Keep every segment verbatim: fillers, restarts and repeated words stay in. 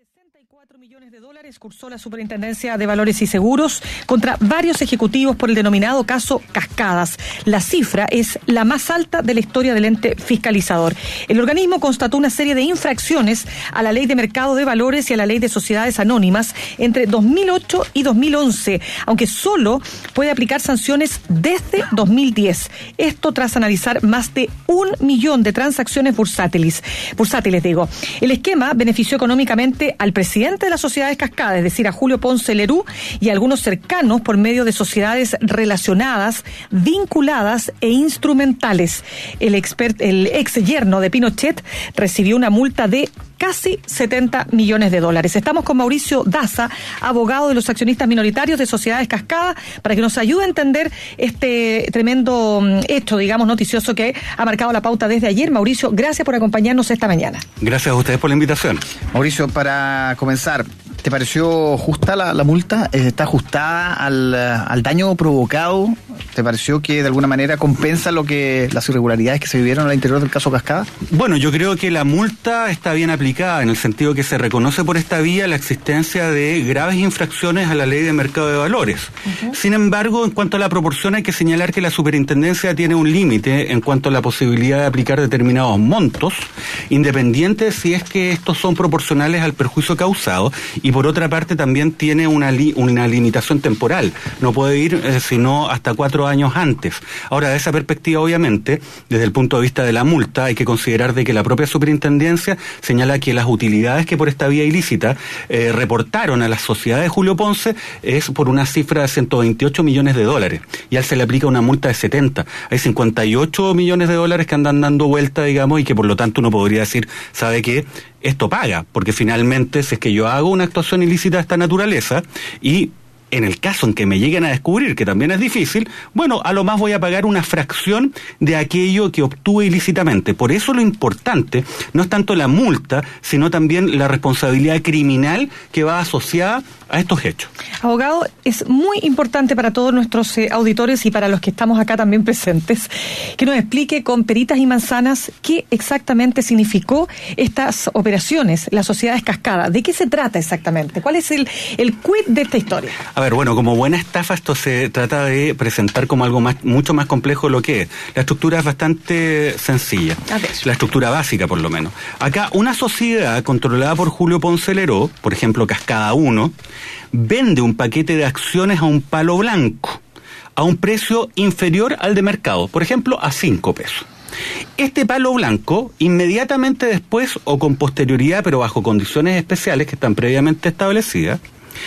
sesenta y cuatro millones de dólares cursó la Superintendencia de Valores y Seguros contra varios ejecutivos por el denominado caso Cascadas. La cifra es la más alta de la historia del ente fiscalizador. El organismo constató una serie de infracciones a la Ley de Mercado de Valores y a la Ley de Sociedades Anónimas entre dos mil ocho y dos mil once, aunque solo puede aplicar sanciones desde dos mil diez. Esto tras analizar más de un millón de transacciones bursátiles. Bursátiles, digo. El esquema benefició económicamente al presidente de las sociedades Cascadas, es decir, a Julio Ponce Lerú, y a algunos cercanos por medio de sociedades relacionadas, vinculadas e instrumentales. El, expert, el ex yerno de Pinochet recibió una multa de casi setenta millones de dólares. Estamos con Mauricio Daza, abogado de los accionistas minoritarios de Sociedades Cascadas, para que nos ayude a entender este tremendo hecho, digamos, noticioso que ha marcado la pauta desde ayer. Mauricio, gracias por acompañarnos esta mañana. Gracias a ustedes por la invitación. Mauricio, para comenzar, ¿te pareció justa la, la multa? ¿Está ajustada al, al daño provocado? ¿Te pareció que de alguna manera compensa lo que las irregularidades que se vivieron al interior del caso Cascada? Bueno, yo creo que la multa está bien aplicada en el sentido que se reconoce por esta vía la existencia de graves infracciones a la Ley de Mercado de Valores. Uh-huh. Sin embargo, en cuanto a la proporción, hay que señalar que la Superintendencia tiene un límite en cuanto a la posibilidad de aplicar determinados montos, independiente si es que estos son proporcionales al perjuicio causado, y por otra parte también tiene una, li- una limitación temporal. No puede ir eh, sino hasta cuatro años antes. Ahora, de esa perspectiva, obviamente, desde el punto de vista de la multa, hay que considerar de que la propia Superintendencia señala que las utilidades que por esta vía ilícita eh, reportaron a la sociedad de Julio Ponce es por una cifra de ciento veintiocho millones de dólares, y a él se le aplica una multa de setenta. Hay cincuenta y ocho millones de dólares que andan dando vuelta, digamos, y que por lo tanto uno podría decir, ¿sabe qué? Esto paga, porque finalmente si es que yo hago una actuación ilícita de esta naturaleza y en el caso en que me lleguen a descubrir, que también es difícil, bueno, a lo más voy a pagar una fracción de aquello que obtuve ilícitamente. Por eso lo importante no es tanto la multa, sino también la responsabilidad criminal que va asociada a estos hechos. Abogado, es muy importante para todos nuestros eh, auditores y para los que estamos acá también presentes, que nos explique con peritas y manzanas qué exactamente significó estas operaciones, las sociedades Cascadas. ¿De qué se trata exactamente? ¿Cuál es el, el quid de esta historia? A ver, bueno, como buena estafa esto se trata de presentar como algo más, mucho más complejo de lo que es. La estructura es bastante sencilla. La estructura básica, por lo menos. Acá, una sociedad controlada por Julio Ponce Lerú, por ejemplo, Cascada uno, vende un paquete de acciones a un palo blanco, a un precio inferior al de mercado, por ejemplo, a cinco pesos. Este palo blanco, inmediatamente después o con posterioridad, pero bajo condiciones especiales que están previamente establecidas,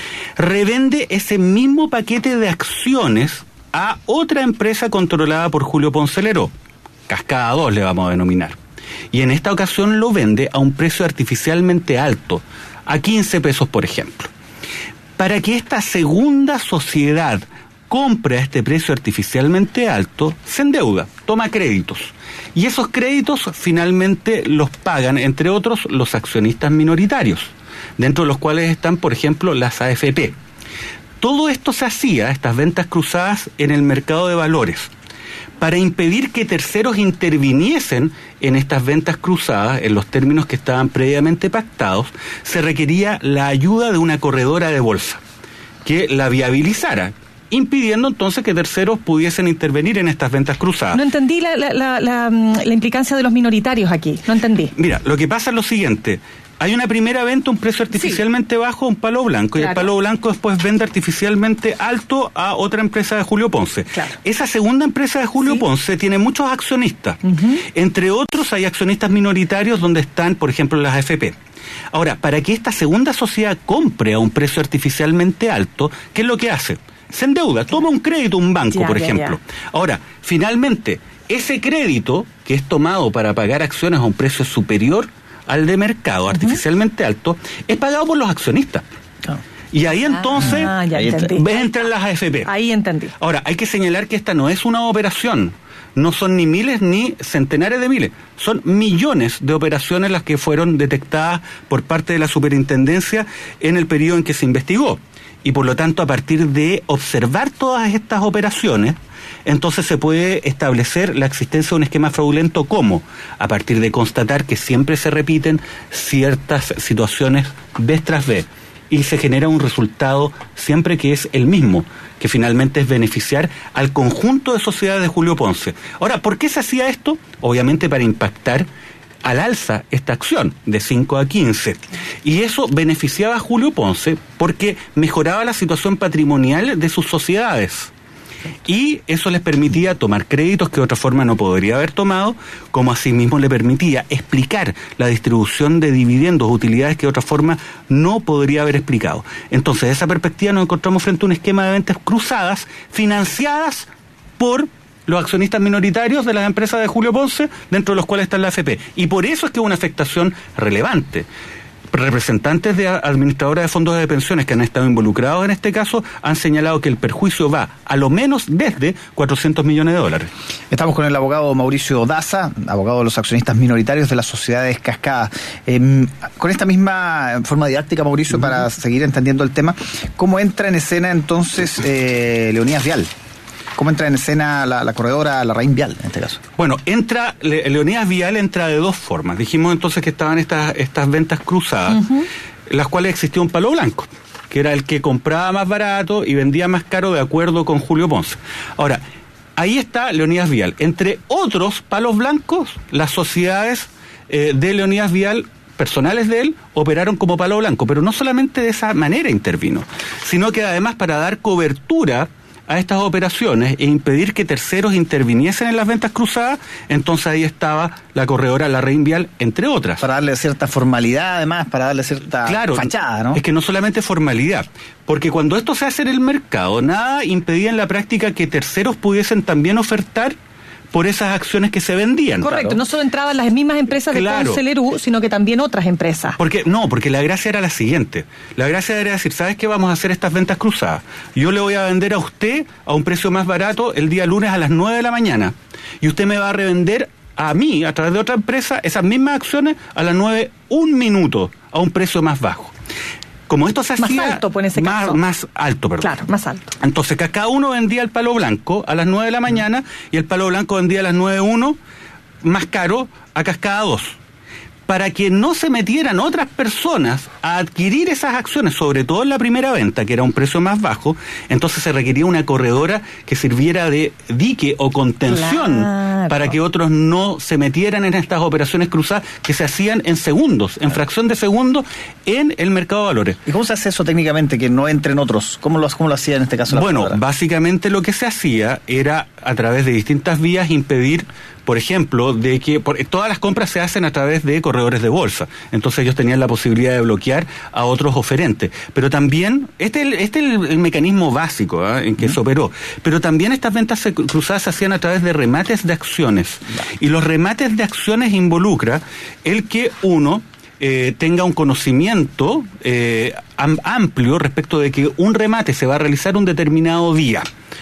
revende ese mismo paquete de acciones a otra empresa controlada por Julio Ponce Lerú, Cascada dos le vamos a denominar, y en esta ocasión lo vende a un precio artificialmente alto, a quince pesos por ejemplo. Para que esta segunda sociedad compre a este precio artificialmente alto, se endeuda, toma créditos, y esos créditos finalmente los pagan, entre otros, los accionistas minoritarios, dentro de los cuales están, por ejemplo, las A F P. Todo esto se hacía, estas ventas cruzadas, en el mercado de valores. Para impedir que terceros interviniesen en estas ventas cruzadas, en los términos que estaban previamente pactados, se requería la ayuda de una corredora de bolsa, que la viabilizara, impidiendo entonces que terceros pudiesen intervenir en estas ventas cruzadas. No entendí la, la, la, la, la implicancia de los minoritarios aquí, no entendí. Mira, lo que pasa es lo siguiente. Hay una primera venta, un precio artificialmente sí. bajo, un palo blanco, claro. Y el palo blanco después vende artificialmente alto a otra empresa de Julio Ponce. Claro. Esa segunda empresa de Julio sí. Ponce tiene muchos accionistas. Uh-huh. Entre otros hay accionistas minoritarios donde están, por ejemplo, las A F P. Ahora, para que esta segunda sociedad compre a un precio artificialmente alto, ¿qué es lo que hace? Se endeuda, toma un crédito, un banco, ya, por ejemplo. Ya, ya. Ahora, finalmente, ese crédito que es tomado para pagar acciones a un precio superior al de mercado, uh-huh. artificialmente alto, es pagado por los accionistas. Oh. Y ahí entonces ah, ya entran las A F P. Ahí entendí. Ahora, hay que señalar que esta no es una operación no son ni miles ni centenares de miles, son millones de operaciones las que fueron detectadas por parte de la superintendencia en el periodo en que se investigó. Y por lo tanto, a partir de observar todas estas operaciones, entonces se puede establecer la existencia de un esquema fraudulento. ¿Cómo? A partir de constatar que siempre se repiten ciertas situaciones vez tras vez y se genera un resultado siempre que es el mismo, que finalmente es beneficiar al conjunto de sociedades de Julio Ponce. Ahora, ¿por qué se hacía esto? Obviamente para impactar al alza esta acción de cinco a quince, y eso beneficiaba a Julio Ponce porque mejoraba la situación patrimonial de sus sociedades y eso les permitía tomar créditos que de otra forma no podría haber tomado, como asimismo le permitía explicar la distribución de dividendos, utilidades que de otra forma no podría haber explicado. Entonces, de esa perspectiva nos encontramos frente a un esquema de ventas cruzadas financiadas por los accionistas minoritarios de las empresas de Julio Ponce, dentro de los cuales está la A F P. Y por eso es que es una afectación relevante. Representantes de administradoras de fondos de pensiones que han estado involucrados en este caso han señalado que el perjuicio va a lo menos desde cuatrocientos millones de dólares. Estamos con el abogado Mauricio Daza, abogado de los accionistas minoritarios de las sociedades cascadas. Eh, con esta misma forma didáctica, Mauricio, uh-huh. para seguir entendiendo el tema, ¿cómo entra en escena entonces eh, Leonidas Vial? ¿Cómo entra en escena la, la corredora Larraín Vial en este caso? Bueno, entra Le, Leonidas Vial entra de dos formas. Dijimos entonces que estaban estas, estas ventas cruzadas, uh-huh. las cuales existía un palo blanco, que era el que compraba más barato y vendía más caro de acuerdo con Julio Ponce. Ahora, ahí está Leonidas Vial. Entre otros palos blancos, las sociedades eh, de Leonidas Vial, personales de él, operaron como palo blanco, pero no solamente de esa manera intervino, sino que además para dar cobertura a estas operaciones e impedir que terceros interviniesen en las ventas cruzadas, entonces ahí estaba la corredora Larraín Vial, entre otras. Para darle cierta formalidad, además, para darle cierta claro, fachada, ¿no? Es que no solamente formalidad, porque cuando esto se hace en el mercado, nada impedía en la práctica que terceros pudiesen también ofertar por esas acciones que se vendían. Correcto, claro. No solo entraban las mismas empresas claro. de Ponce Lerú, sino que también otras empresas. Porque no, porque la gracia era la siguiente. La gracia era decir, ¿sabes qué? Vamos a hacer estas ventas cruzadas. Yo le voy a vender a usted a un precio más barato el día lunes a las nueve de la mañana. Y usted me va a revender a mí, a través de otra empresa, esas mismas acciones a las nueve, un minuto, a un precio más bajo. Como esto se hacía más alto, pues, en ese más, caso. más alto, perdón. Claro, más alto. Entonces, que cada uno vendía el palo blanco a las nueve de la mañana mm. y el palo blanco vendía a las nueve uno, más caro, a Cascada dos. Para que no se metieran otras personas a adquirir esas acciones, sobre todo en la primera venta, que era un precio más bajo, entonces se requería una corredora que sirviera de dique o contención claro. para que otros no se metieran en estas operaciones cruzadas que se hacían en segundos, en fracción de segundos, en el mercado de valores. ¿Y cómo se hace eso técnicamente, que no entren otros? ¿Cómo lo, cómo lo hacía en este caso la Bueno, corredora? Básicamente lo que se hacía era, a través de distintas vías, impedir, por ejemplo, de que por, todas las compras se hacen a través de corredores de bolsa. Entonces ellos tenían la posibilidad de bloquear a otros oferentes. Pero también, este es el, este es el, el mecanismo básico ¿eh? en que uh-huh. se operó. Pero también estas ventas cruzadas se hacían a través de remates de acciones. Uh-huh. Y los remates de acciones involucra el que uno eh, tenga un conocimiento eh, am, amplio respecto de que un remate se va a realizar un determinado día.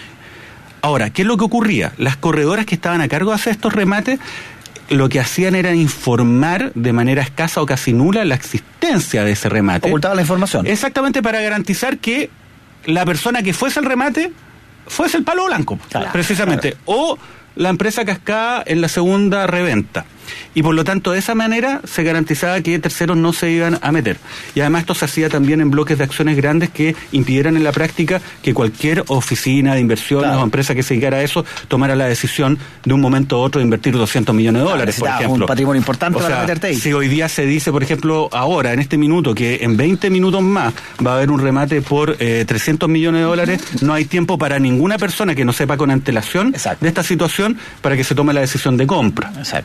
Ahora, ¿qué es lo que ocurría? Las corredoras que estaban a cargo de hacer estos remates, lo que hacían era informar de manera escasa o casi nula la existencia de ese remate. Ocultaban la información. Exactamente, para garantizar que la persona que fuese el remate fuese el palo blanco, claro, precisamente. Claro. O la empresa cascada en la segunda reventa. Y por lo tanto, de esa manera se garantizaba que terceros no se iban a meter. Y además esto se hacía también en bloques de acciones grandes que impidieran en la práctica que cualquier oficina de inversiones claro. o empresa que se dedicara a eso tomara la decisión de un momento a otro de invertir doscientos millones de dólares, claro, por ejemplo. Un patrimonio importante o para sea, meterte ahí. Si hoy día se dice, por ejemplo, ahora, en este minuto, que en veinte minutos más va a haber un remate por eh, trescientos millones de dólares, no hay tiempo para ninguna persona que no sepa con antelación Exacto. de esta situación para que se tome la decisión de compra. Exacto. Claro,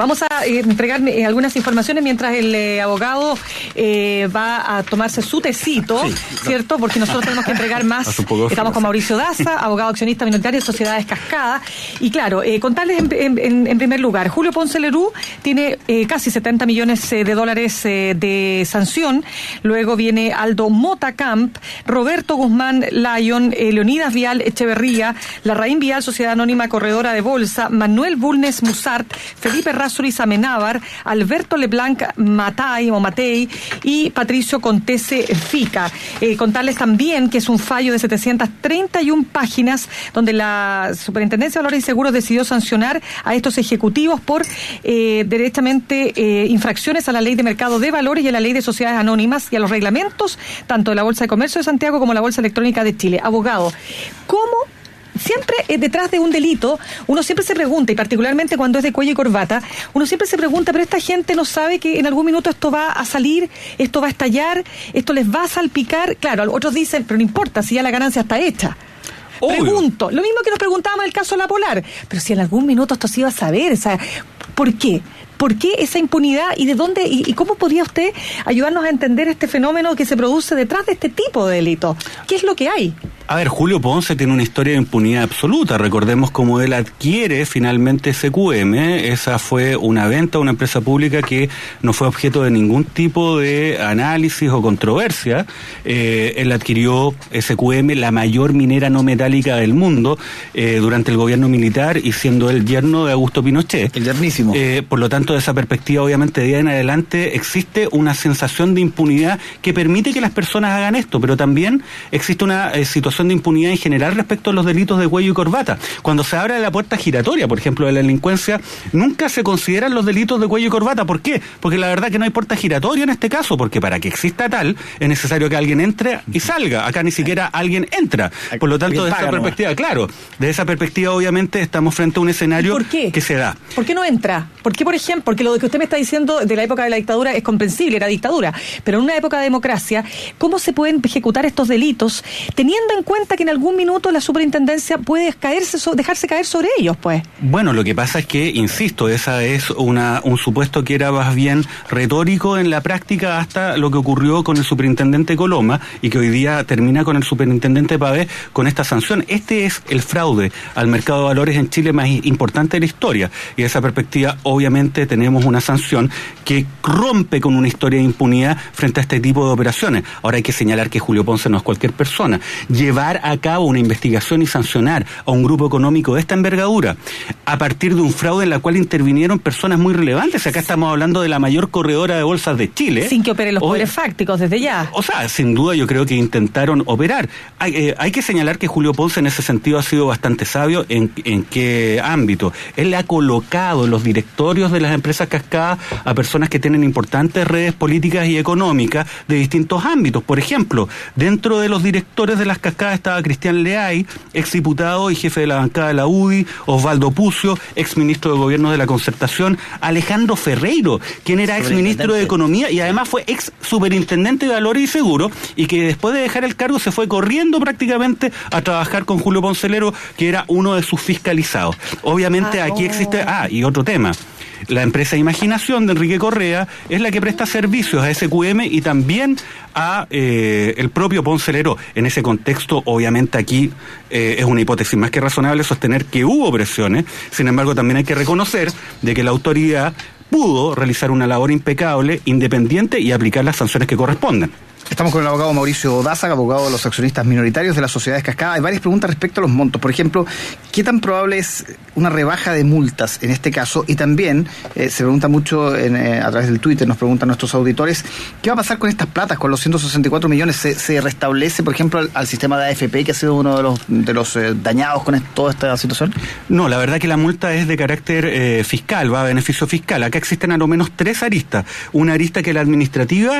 vamos a eh, entregar eh, algunas informaciones mientras el eh, abogado eh, va a tomarse su tecito, sí, ¿cierto? Porque nosotros tenemos que entregar más. Estamos con Mauricio Daza, abogado accionista minoritario de Sociedades Cascada. Y claro, eh, contarles en, en, en primer lugar, Julio Ponce Lerú tiene eh, casi setenta millones de dólares eh, de sanción. Luego viene Aldo Mota Camp, Roberto Guzmán Lyon, eh, Leonidas Vial Echeverría, Larraín Vial, Sociedad Anónima Corredora de Bolsa, Manuel Bulnes Musart, Felipe Razuriz Amenábar, Alberto Leblanc Matay o Matei y Patricio Contese Fica. Eh, contarles también que es un fallo de setecientas treinta y una páginas donde la Superintendencia de Valores y Seguros decidió sancionar a estos ejecutivos por eh, directamente eh, infracciones a la Ley de Mercado de Valores y a la Ley de Sociedades Anónimas y a los reglamentos tanto de la Bolsa de Comercio de Santiago como la Bolsa Electrónica de Chile. Abogado, ¿cómo? Siempre eh, detrás de un delito, uno siempre se pregunta, y particularmente cuando es de cuello y corbata, uno siempre se pregunta, pero esta gente no sabe que en algún minuto esto va a salir, esto va a estallar, esto les va a salpicar. Claro, otros dicen, pero no importa, si ya la ganancia está hecha. Obvio. Pregunto, lo mismo que nos preguntábamos en el caso de La Polar, pero si en algún minuto esto se iba a saber, o sea, ¿por qué? ¿Por qué esa impunidad y de dónde y, y cómo podría usted ayudarnos a entender este fenómeno que se produce detrás de este tipo de delitos? ¿Qué es lo que hay? A ver, Julio Ponce tiene una historia de impunidad absoluta. Recordemos cómo él adquiere finalmente S Q M. Esa fue una venta a una empresa pública que no fue objeto de ningún tipo de análisis o controversia. Eh, él adquirió S Q M, la mayor minera no metálica del mundo, eh, durante el gobierno militar y siendo él yerno de Augusto Pinochet. El yernísimo. Eh, por lo tanto, de esa perspectiva, obviamente, de ahí en adelante existe una sensación de impunidad que permite que las personas hagan esto, pero también existe una eh, situación de impunidad en general respecto a los delitos de cuello y corbata. Cuando se abre la puerta giratoria, por ejemplo, de la delincuencia, nunca se consideran los delitos de cuello y corbata. ¿Por qué? Porque la verdad que no hay puerta giratoria en este caso, porque para que exista tal, es necesario que alguien entre y salga. Acá ni siquiera alguien entra. Por lo tanto, de esa perspectiva, claro, de esa perspectiva, obviamente, estamos frente a un escenario que se da. ¿Por qué no entra? ¿Por qué, por ejemplo? Porque lo que usted me está diciendo de la época de la dictadura es comprensible, era dictadura, pero en una época de democracia, ¿cómo se pueden ejecutar estos delitos teniendo en cuenta que en algún minuto la superintendencia puede caerse, dejarse caer sobre ellos, pues? Bueno, lo que pasa es que, insisto, esa es una un supuesto que era más bien retórico en la práctica hasta lo que ocurrió con el superintendente Coloma y que hoy día termina con el superintendente Pavés con esta sanción. Este es el fraude al mercado de valores en Chile más importante de la historia y de esa perspectiva, obviamente, tenemos una sanción que rompe con una historia de impunidad frente a este tipo de operaciones. Ahora hay que señalar que Julio Ponce no es cualquier persona. Llevar a cabo una investigación y sancionar a un grupo económico de esta envergadura a partir de un fraude en la cual intervinieron personas muy relevantes. Acá estamos hablando de la mayor corredora de bolsas de Chile. Sin que operen los poderes fácticos desde ya. O sea, sin duda yo creo que intentaron operar. Hay, eh, hay que señalar que Julio Ponce en ese sentido ha sido bastante sabio. ¿En, en qué ámbito? Él ha colocado en los directorios de las empresas cascadas a personas que tienen importantes redes políticas y económicas de distintos ámbitos. Por ejemplo, dentro de los directores de las cascadas estaba Cristian Leay, exdiputado y jefe de la bancada de la U D I, Osvaldo Pucio, exministro de Gobierno de la Concertación, Alejandro Ferreiro, quien era exministro de Economía y además fue ex superintendente de Valores y Seguros y que después de dejar el cargo se fue corriendo prácticamente a trabajar con Julio Ponce Lerú, que era uno de sus fiscalizados. Obviamente ah, aquí existe... Ah, y otro tema. La empresa Imaginación de Enrique Correa es la que presta servicios a S Q M y también a eh, el propio Ponce Lerú. En ese contexto, obviamente aquí eh, es una hipótesis más que razonable sostener que hubo presiones. Sin embargo, también hay que reconocer de que la autoridad pudo realizar una labor impecable, independiente y aplicar las sanciones que corresponden. Estamos con el abogado Mauricio Daza, abogado de los accionistas minoritarios de las sociedades cascadas. Hay varias preguntas respecto a los montos. Por ejemplo, ¿qué tan probable es una rebaja de multas en este caso? Y también eh, se pregunta mucho en, eh, a través del Twitter, nos preguntan nuestros auditores, ¿qué va a pasar con estas platas, con los ciento sesenta y cuatro millones? ¿Se, se restablece, por ejemplo, al, al sistema de A F P, que ha sido uno de los, de los eh, dañados con esto, toda esta situación? No, la verdad que la multa es de carácter eh, fiscal, va a beneficio fiscal. Acá existen a lo menos tres aristas. Una arista que es la administrativa,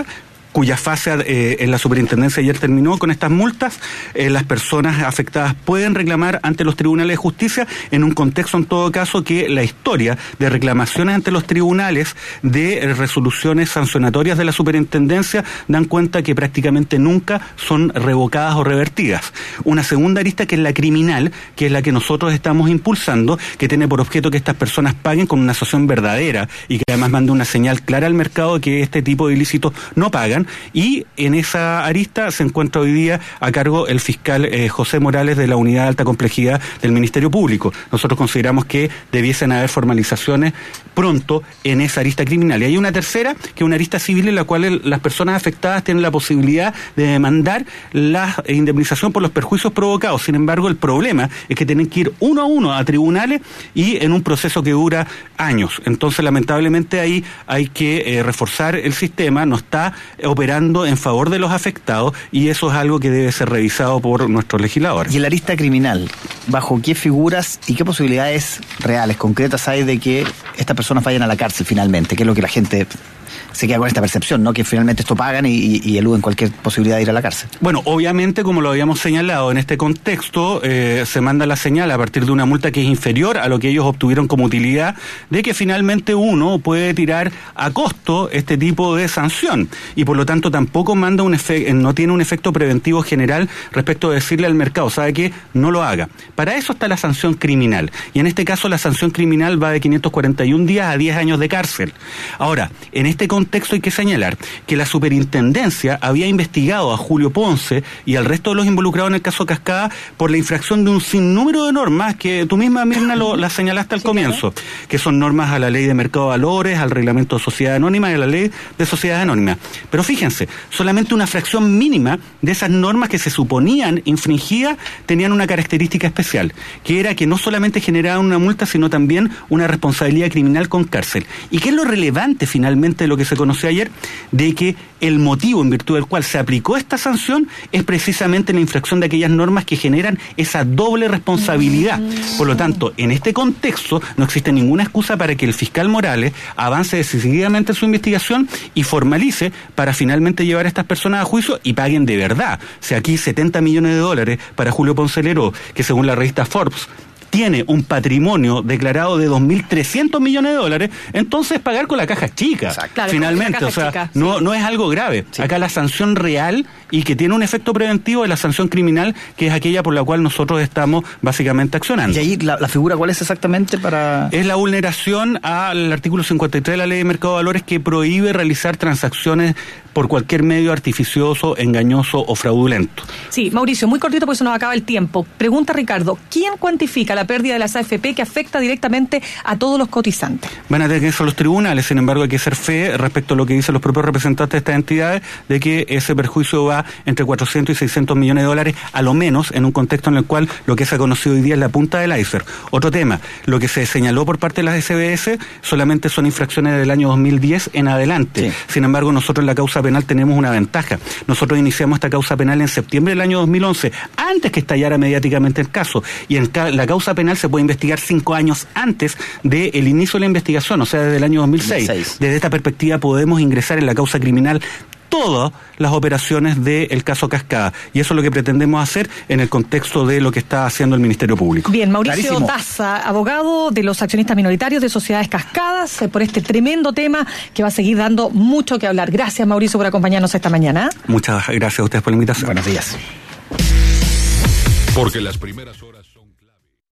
cuya fase eh, en la superintendencia ayer terminó con estas multas. Eh, las personas afectadas pueden reclamar ante los tribunales de justicia en un contexto, en todo caso, que la historia de reclamaciones ante los tribunales de eh, resoluciones sancionatorias de la superintendencia dan cuenta que prácticamente nunca son revocadas o revertidas. Una segunda arista, que es la criminal, que es la que nosotros estamos impulsando, que tiene por objeto que estas personas paguen con una asociación verdadera y que además mande una señal clara al mercado de que este tipo de ilícitos no pagan, y en esa arista se encuentra hoy día a cargo el fiscal eh, José Morales de la Unidad de Alta Complejidad del Ministerio Público. Nosotros consideramos que debiesen haber formalizaciones pronto en esa arista criminal. Y hay una tercera, que es una arista civil, en la cual el, las personas afectadas tienen la posibilidad de demandar la indemnización por los perjuicios provocados. Sin embargo, el problema es que tienen que ir uno a uno a tribunales y en un proceso que dura años. Entonces, lamentablemente, ahí hay que eh, reforzar el sistema, no está operando en favor de los afectados, y eso es algo que debe ser revisado por nuestros legisladores. Y en la lista criminal, ¿bajo qué figuras y qué posibilidades reales, concretas hay de que estas personas vayan a la cárcel finalmente? ¿Qué es lo que la gente se queda con esta percepción, ¿no? Que finalmente esto pagan y, y eluden cualquier posibilidad de ir a la cárcel? Bueno, obviamente, como lo habíamos señalado, en este contexto eh, se manda la señal a partir de una multa que es inferior a lo que ellos obtuvieron como utilidad, de que finalmente uno puede tirar a costo este tipo de sanción, y por lo tanto tampoco manda un efecto, no tiene un efecto preventivo general respecto de decirle al mercado, ¿sabe qué? No lo haga. Para eso está la sanción criminal, y en este caso la sanción criminal va de quinientos cuarenta y un días a diez años de cárcel. Ahora, en este contexto hay que señalar que la superintendencia había investigado a Julio Ponce y al resto de los involucrados en el caso Cascada por la infracción de un sinnúmero de normas que tú misma, Mirna, lo, las señalaste al sí, comienzo, claro, que son normas a la ley de mercado de valores, al reglamento de sociedad anónima y a la ley de sociedad anónima. Pero fíjense, solamente una fracción mínima de esas normas que se suponían infringidas tenían una característica especial, que era que no solamente generaban una multa, sino también una responsabilidad criminal con cárcel. ¿Y qué es lo relevante finalmente de lo que se conoció ayer? De que el motivo en virtud del cual se aplicó esta sanción es precisamente la infracción de aquellas normas que generan esa doble responsabilidad. Por lo tanto, en este contexto no existe ninguna excusa para que el fiscal Morales avance decididamente en su investigación y formalice para finalmente llevar a estas personas a juicio y paguen de verdad. O sea, aquí setenta millones de dólares para Julio Ponce Leró, que según la revista Forbes tiene un patrimonio declarado de dos mil trescientos millones de dólares, entonces pagar con la caja chica. Claro, finalmente, caja o sea, chica, no, sí. no es algo grave. Sí. Acá la sanción real y que tiene un efecto preventivo es la sanción criminal, que es aquella por la cual nosotros estamos básicamente accionando. ¿Y ahí la, la figura cuál es exactamente para...? Es la vulneración al artículo cincuenta y tres de la Ley de Mercado de Valores, que prohíbe realizar transacciones por cualquier medio artificioso, engañoso o fraudulento. Sí, Mauricio, muy cortito porque se nos acaba el tiempo. Pregunta Ricardo, ¿quién cuantifica la pérdida de las A F P que afecta directamente a todos los cotizantes? Van a tener que ser los tribunales, sin embargo hay que ser fe respecto a lo que dicen los propios representantes de estas entidades, de que ese perjuicio va entre cuatrocientos y seiscientos millones de dólares, a lo menos en un contexto en el cual lo que se ha conocido hoy día es la punta del iceberg. Otro tema, lo que se señaló por parte de las S B S solamente son infracciones del año dos mil diez en adelante. Sí. Sin embargo, nosotros en la causa penal tenemos una ventaja. Nosotros iniciamos esta causa penal en septiembre del año dos mil once, antes que estallara mediáticamente el caso, y en ca- la causa penal se puede investigar cinco años antes del inicio de la investigación, o sea, desde el año dos mil seis. dos mil seis. Desde esta perspectiva podemos ingresar en la causa criminal todas las operaciones del caso Cascada, y eso es lo que pretendemos hacer en el contexto de lo que está haciendo el Ministerio Público. Bien, Mauricio Clarísimo. Daza, abogado de los accionistas minoritarios de Sociedades Cascadas, eh, por este tremendo tema que va a seguir dando mucho que hablar. Gracias, Mauricio, por acompañarnos esta mañana. Muchas gracias a ustedes por la invitación. Buenos días. Porque las primeras horas